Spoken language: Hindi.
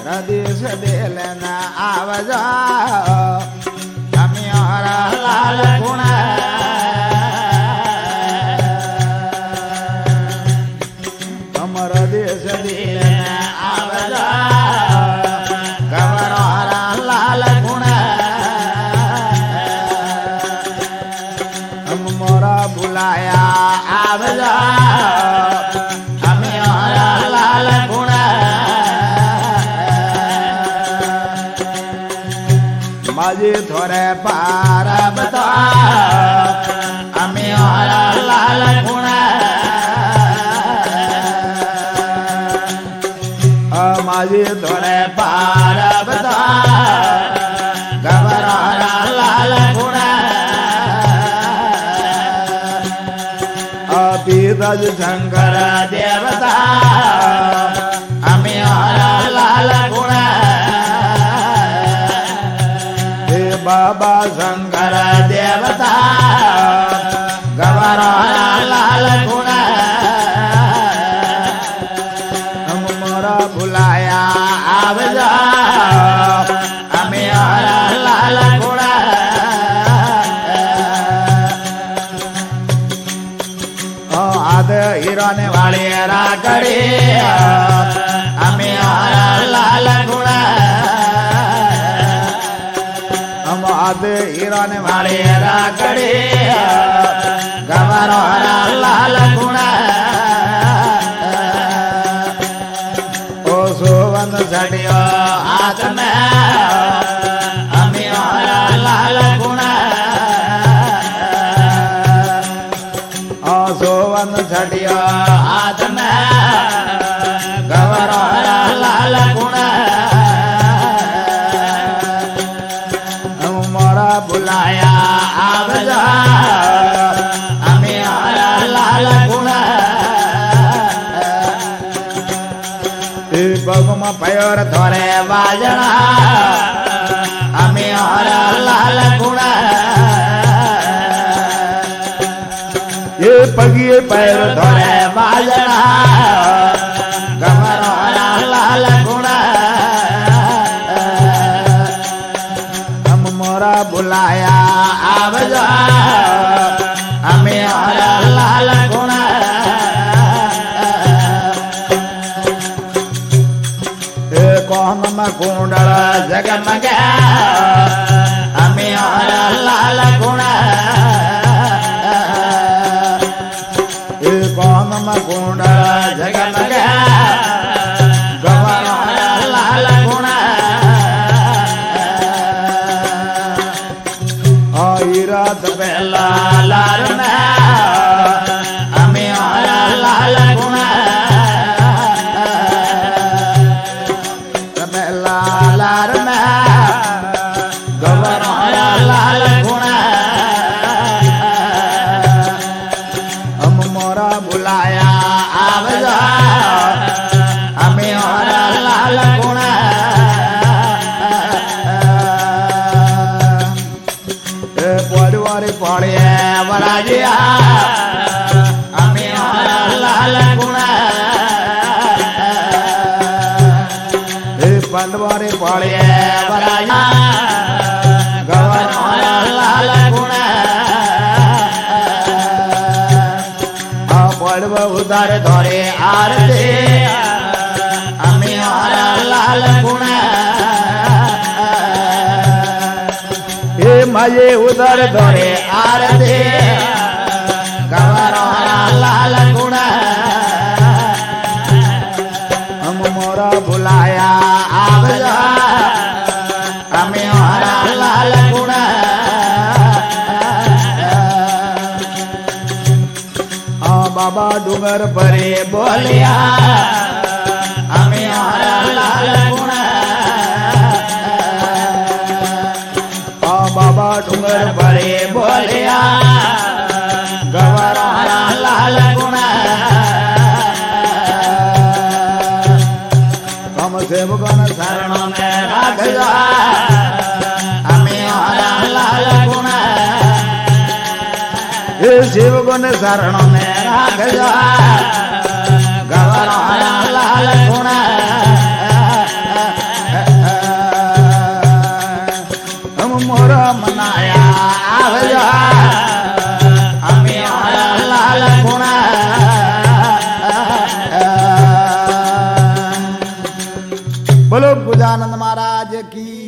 दिस दिल न आवजा अमियारा लाल गुण अमर दिस दिल न आवजा गवरारा लाल गुण हम मोरा बुलाया आवजा अमियारा लाल गुण माजी थोड़े पार बता अमियारा लाल गुण माजी थोड़े पार बता गवरारा लाल गुण बीरज शंकर देवता अमियारा लाल गुण बाबा शंकर देवता गवरारा लाल गुण हम मोरा बुलाया आवजा अमियारा लाल गुण आद हिरोने वाली राकड़ी अमियारा लाल गुण हम आद हिरोने वाली राकड़ी गवरारा लाल गुण ओ सोवन सटियो हाथ में अमियारा लाल गुण ओ सोवन सटियो हाथ में गवरारा लाल गुण बुलाया आवजा अमियारा लाल गुण बगम पयोर थोड़े बाजना अमियारा लाल गुण ये पगिए पैर थोड़े बाजना गवरारा लाल गुण बुलाया आवजा अमियारा लाल गुण कौन कुंडल जगमग अमियारा लाल गुण कौन कुंडल जगमग गवरारा लाल गुण रात बेला लाल में अमियारा लाल गुण बेला लाल में गवरारा लाल गुण हम मोरा बुलाया आवजा अमियारा लाल गुण पड़े बराजिया अमियारा लाल गुण पंडवारे पड़े बराजिया गवरारा लाल गुण पड़व उधर धरे आरती अमियारा लाल गुण मजे उधर धरे आरती गवरारा लाल गुण हम मोरा बुलाया आवजा अमियारा लाल गुण बाबा डूंगर परे बोलिया अमियारा लाल गुण बाबा डूंगर परे बोलिया गवरारा लाल गुण हम सेवकन शरण में राखजा अमियारा लाल गुण सेवकन शरण में राखजा गवरारा लाल गुण की